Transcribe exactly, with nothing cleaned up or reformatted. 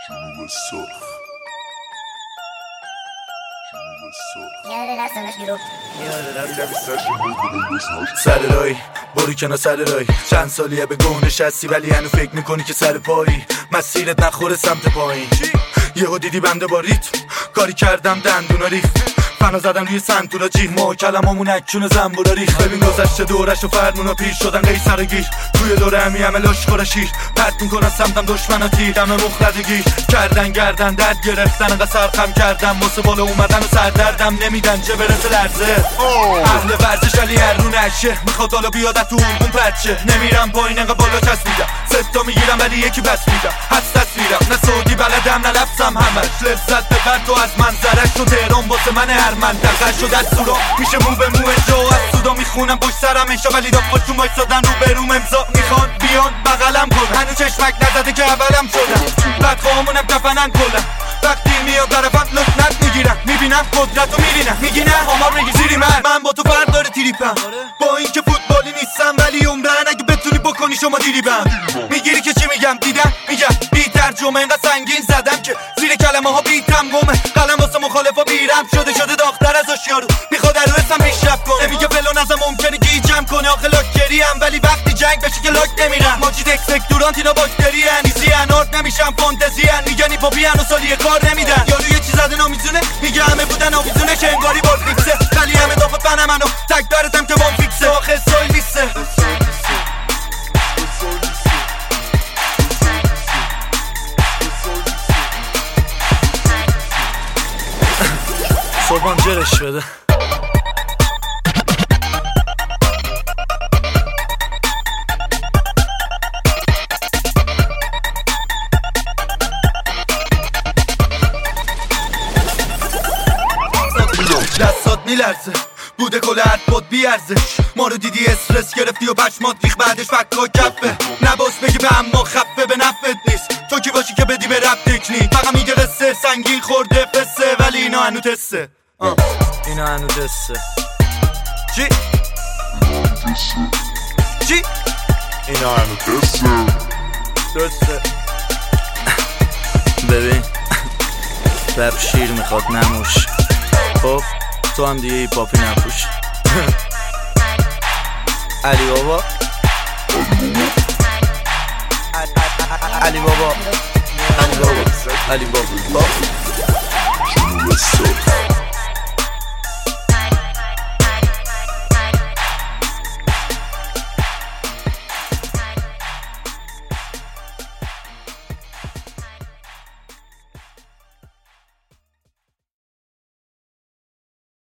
جنوب سرخ سر رای برو کنار سر رای چند سالیه به گونه نشستی ولی هنو فکر میکنی که سر پایی مسیرت نخوره سمت پایین. یهو دیدی بنده با ریتم کاری کردم دندونا ریخت فنا زدم روی سنتورا جیغ ما کلمامون اکچون زنبورا ریخت. ببین گذشته دورش و فرمونا پیر شدن قیصر و گیر توی دوره همی همه لشخور شیر پرت میکنن سمتم دشمنا تیر دم مخلدگیر کردن گردن درد گرفتن انقدر سرخم کردم واسه بالا اومدن و سردردم نمیدن چه برسه لرزه. اهل ورزش ولی هر رو نشه میخواد حالا بیادت تو اون پرچه نمیرم پایین انقدر بالا چسبیدم ستا میگیرم ولی یکی بس میدم حدس تصویرم نه سعودی بلدم نه لفظم همش لذت ببر تو از منظرش تو تهران واسه من هر منطقه شد از سورا میشه مو به مو جا از سودا میخونم پشت سرم انشا ولی داد خودشون بایستادن رو بروم امضا میخوان بیان بغلم کنن هنو چشمک نزده که اولم شدم بدخواهمونم کفنن کلن وقتی میاد طرفم لکنت میگیرم میبینم قدرت رو میرینم میگی نه آمار میگی زیری من من با تو فرق داره تریپم با این که فوتبالی نیستم ولی عمرن اگه بتونی بکنی شما دیریبم میگیری که چی میگم دیدم میگم بی ترجمه اینقدر سنگین زدم که زیر کلمه ها بیتم گمه قلم واسه مخالفا بیرم شده شده داختر از اشیارو میخواد رو اسم پیشرفت کنه میگه فلان ازم ممکنه گیجم کنه آخه لاکری هم ولی وقتی جنگ بشه که لاک نمیرم ماجید اکسپکتورانت اینا باکتری ان ایزی انارد نمیشم فانتزی ان میگن پاپی ان و سالی کار نمیدن یارو یه چیز زده نامیزونه میگه همه بودن آویزونه که انگاری بار فیکسه ولی همه دافت بنم منو تک برتم که وام فیکسه آخه سایل نیسته صبحان جرش بده دستات میلرزه بوده کل حرف بود بیارزش ما رو دیدی استرس گرفتی و پشمات ریخ بعدش فکا کفه نباس بگی به اما خفه به نفت نیست تو کی باشی که بدی به رب تکنیک فقط میگه قصه سنگین خورده فسه ولی اینا هنو تسته آه. اینا هنو تسته چی؟ چی؟ اینا هنو تسته درسته ببین رب شیر میخواد نموش خب تو هم دیگه هیپاپی نپوش علی بابا علی بابا علی بابا علی بابا جنوب سرخ